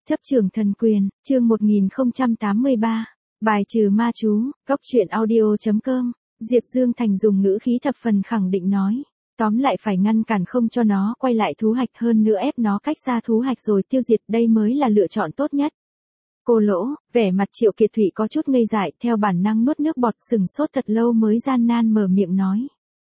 Chấp trường thần quyền, chương 1083. Bài trừ ma chú, góc truyện audio.com. Diệp Dương Thành dùng ngữ khí thập phần khẳng định nói. Tóm lại phải ngăn cản không cho nó quay lại thú hạch, hơn nữa ép nó cách ra thú hạch rồi tiêu diệt, đây mới là lựa chọn tốt nhất. Cô Lỗ, vẻ mặt Triệu Kiệt Thụy có chút ngây dại, theo bản năng nuốt nước bọt, sừng sốt thật lâu mới gian nan mở miệng nói.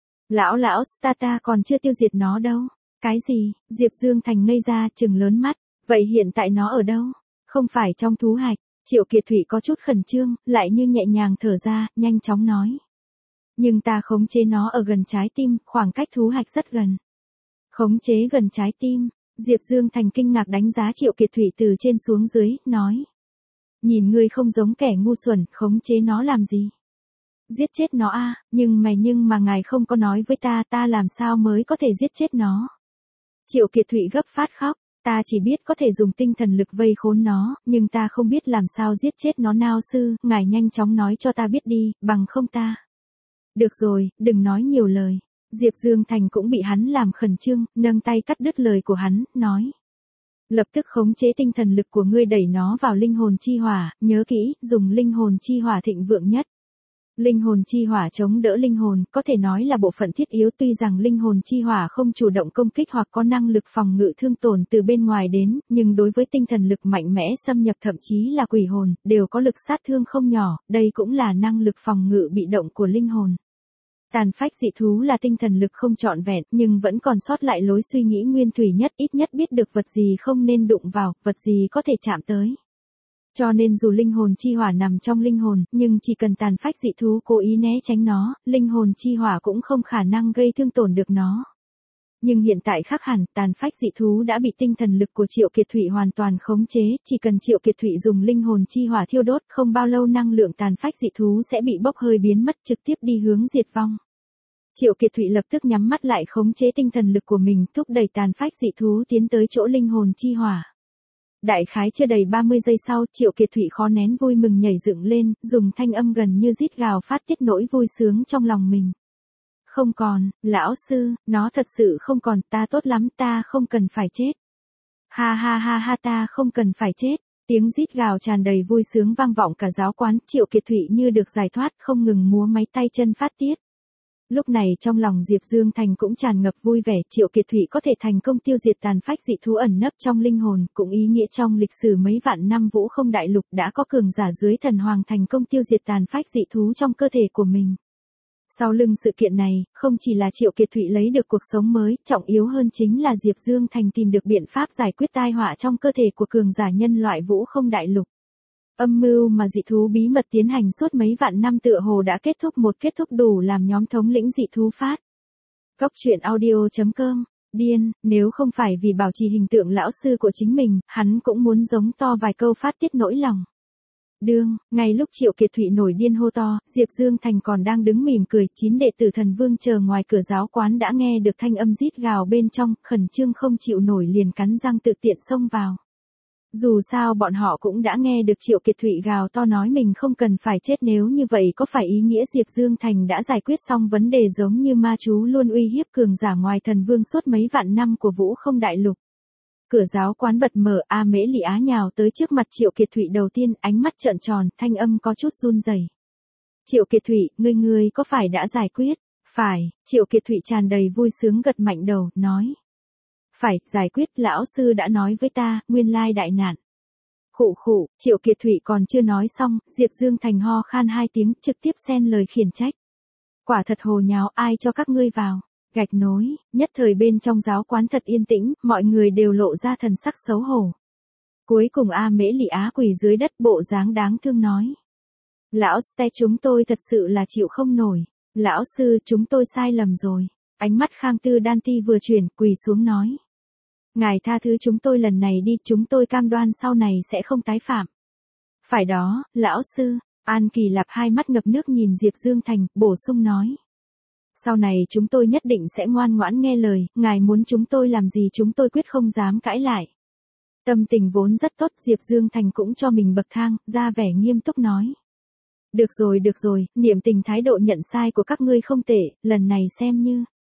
Lão, ta còn chưa tiêu diệt nó đâu. Cái gì? Diệp Dương Thành ngây ra, trừng lớn mắt. Vậy hiện tại nó ở đâu? Không phải trong thú hạch. Triệu Kiệt Thụy có chút khẩn trương, lại như nhẹ nhàng thở ra, nhanh chóng nói. Nhưng ta khống chế nó ở gần trái tim, khoảng cách thú hạch rất gần. Khống chế gần trái tim. Diệp Dương Thành kinh ngạc đánh giá Triệu Kiệt Thụy từ trên xuống dưới, nói. Nhìn ngươi không giống kẻ ngu xuẩn, khống chế nó làm gì? Giết chết nó a, nhưng mà ngài không có nói với ta làm sao mới có thể giết chết nó? Triệu Kiệt Thụy gấp phát khóc. Ta chỉ biết có thể dùng tinh thần lực vây khốn nó, nhưng ta không biết làm sao giết chết nó nào sư, ngài nhanh chóng nói cho ta biết đi, bằng không ta. Được rồi, đừng nói nhiều lời. Diệp Dương Thành cũng bị hắn làm khẩn trương, nâng tay cắt đứt lời của hắn, nói. Lập tức khống chế tinh thần lực của ngươi đẩy nó vào linh hồn chi hỏa, nhớ kỹ, dùng linh hồn chi hỏa thịnh vượng nhất. Linh hồn chi hỏa chống đỡ linh hồn, có thể nói là bộ phận thiết yếu, tuy rằng linh hồn chi hỏa không chủ động công kích hoặc có năng lực phòng ngự thương tổn từ bên ngoài đến, nhưng đối với tinh thần lực mạnh mẽ xâm nhập thậm chí là quỷ hồn, đều có lực sát thương không nhỏ, đây cũng là năng lực phòng ngự bị động của linh hồn. Tàn phách dị thú là tinh thần lực không trọn vẹn, nhưng vẫn còn sót lại lối suy nghĩ nguyên thủy nhất, ít nhất biết được vật gì không nên đụng vào, vật gì có thể chạm tới. Cho nên dù linh hồn chi hỏa nằm trong linh hồn, nhưng chỉ cần tàn phách dị thú cố ý né tránh nó, linh hồn chi hỏa cũng không khả năng gây thương tổn được nó. Nhưng hiện tại khác hẳn, tàn phách dị thú đã bị tinh thần lực của Triệu Kiệt Thụy hoàn toàn khống chế, chỉ cần Triệu Kiệt Thụy dùng linh hồn chi hỏa thiêu đốt, không bao lâu năng lượng tàn phách dị thú sẽ bị bốc hơi biến mất, trực tiếp đi hướng diệt vong. Triệu Kiệt Thụy lập tức nhắm mắt lại khống chế tinh thần lực của mình, thúc đẩy tàn phách dị thú tiến tới chỗ linh hồn chi hỏa. Đại khái chưa đầy 30 giây sau, Triệu Kiệt Thụy khó nén vui mừng nhảy dựng lên, dùng thanh âm gần như rít gào phát tiết nỗi vui sướng trong lòng mình. Không còn, lão sư, nó thật sự không còn, ta tốt lắm, ta không cần phải chết. Ha, ta không cần phải chết. Tiếng rít gào tràn đầy vui sướng vang vọng cả giáo quán, Triệu Kiệt Thụy như được giải thoát, không ngừng múa máy tay chân phát tiết. Lúc này trong lòng Diệp Dương Thành cũng tràn ngập vui vẻ, Triệu Kiệt Thụy có thể thành công tiêu diệt tàn phách dị thú ẩn nấp trong linh hồn, cũng ý nghĩa trong lịch sử mấy vạn năm Vũ Không Đại Lục đã có cường giả dưới thần hoàng thành công tiêu diệt tàn phách dị thú trong cơ thể của mình. Sau lưng sự kiện này, không chỉ là Triệu Kiệt Thụy lấy được cuộc sống mới, trọng yếu hơn chính là Diệp Dương Thành tìm được biện pháp giải quyết tai họa trong cơ thể của cường giả nhân loại Vũ Không Đại Lục. Âm mưu mà dị thú bí mật tiến hành suốt mấy vạn năm tựa hồ đã kết thúc đủ làm nhóm thống lĩnh dị thú phát. Góc truyện audio.com. Điên, nếu không phải vì bảo trì hình tượng lão sư của chính mình, hắn cũng muốn giống to vài câu phát tiết nỗi lòng. Ngay lúc Triệu Kiệt Thụy nổi điên hô to, Diệp Dương Thành còn đang đứng mỉm cười, 9 đệ tử thần vương chờ ngoài cửa giáo quán đã nghe được thanh âm rít gào bên trong, khẩn trương không chịu nổi liền cắn răng tự tiện xông vào. Dù sao bọn họ cũng đã nghe được Triệu Kiệt Thụy gào to nói mình không cần phải chết, nếu như vậy có phải ý nghĩa Diệp Dương Thành đã giải quyết xong vấn đề giống như ma chú luôn uy hiếp cường giả ngoài thần vương suốt mấy vạn năm của Vũ Không Đại Lục. Cửa giáo quán bật mở, A Mễ Lị Á nhào tới trước mặt Triệu Kiệt Thụy đầu tiên, ánh mắt trợn tròn, thanh âm có chút run rẩy. Triệu Kiệt Thụy, ngươi có phải đã giải quyết? Phải, Triệu Kiệt Thụy tràn đầy vui sướng gật mạnh đầu, nói. Phải, giải quyết, lão sư đã nói với ta, nguyên lai đại nạn. Khụ, Triệu Kiệt Thụy còn chưa nói xong, Diệp Dương Thành ho khan 2 tiếng, trực tiếp xen lời khiển trách. Quả thật hồ nháo, ai cho các ngươi vào? Gạch nối, nhất thời bên trong giáo quán thật yên tĩnh, mọi người đều lộ ra thần sắc xấu hổ. Cuối cùng A Mễ Lị Á quỳ dưới đất, bộ dáng đáng thương nói. Lão Ste, chúng tôi thật sự là chịu không nổi. Lão sư, chúng tôi sai lầm rồi. Ánh mắt Khang Tư Đan Ti vừa chuyển, quỳ xuống nói. Ngài tha thứ chúng tôi lần này đi, chúng tôi cam đoan sau này sẽ không tái phạm. Phải đó, lão sư. An Kỳ Lạp hai mắt ngập nước nhìn Diệp Dương Thành, bổ sung nói. Sau này chúng tôi nhất định sẽ ngoan ngoãn nghe lời, ngài muốn chúng tôi làm gì chúng tôi quyết không dám cãi lại. Tâm tình vốn rất tốt, Diệp Dương Thành cũng cho mình bậc thang, ra vẻ nghiêm túc nói. Được rồi, niệm tình thái độ nhận sai của các ngươi không tệ, lần này xem như.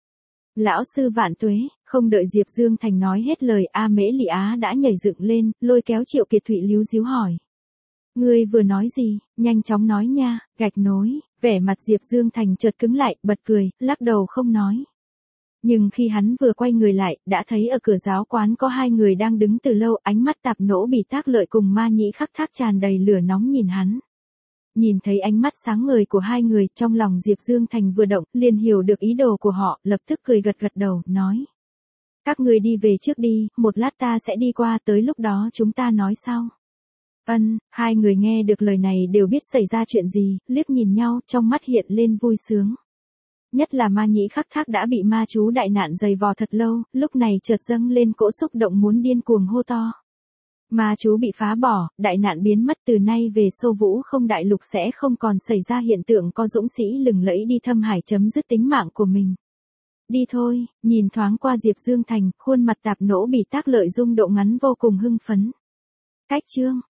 Lão sư vạn tuế, không đợi Diệp Dương Thành nói hết lời, A Mễ Lị Á đã nhảy dựng lên, lôi kéo Triệu Kiệt Thụy líu díu hỏi. Ngươi vừa nói gì, nhanh chóng nói nha, gạch nối, vẻ mặt Diệp Dương Thành chợt cứng lại, bật cười, lắc đầu không nói. Nhưng khi hắn vừa quay người lại, đã thấy ở cửa giáo quán có hai người đang đứng từ lâu, ánh mắt Tạp Nỗ Bỉ Tác Lợi cùng Ma Nhĩ Khắc Thác tràn đầy lửa nóng nhìn hắn. Nhìn thấy ánh mắt sáng ngời của hai người, trong lòng Diệp Dương Thành vừa động, liền hiểu được ý đồ của họ, lập tức cười gật gật đầu, nói. Các người đi về trước đi, một lát ta sẽ đi qua, tới lúc đó chúng ta nói sau. Hai người nghe được lời này đều biết xảy ra chuyện gì, liếc nhìn nhau, trong mắt hiện lên vui sướng. Nhất là Ma Nhĩ Khắc Thác đã bị ma chú đại nạn giày vò thật lâu, lúc này chợt dâng lên cỗ xúc động muốn điên cuồng hô to. Ma chú bị phá bỏ, đại nạn biến mất, từ nay về Xô Vũ Không đại lục sẽ không còn xảy ra hiện tượng có dũng sĩ lừng lẫy đi thâm hải chấm dứt tính mạng của mình. Đi thôi, nhìn thoáng qua Diệp Dương Thành, khuôn mặt Tạp Nỗ Bỉ Tác Lợi rung động ngắn vô cùng hưng phấn. Cách chương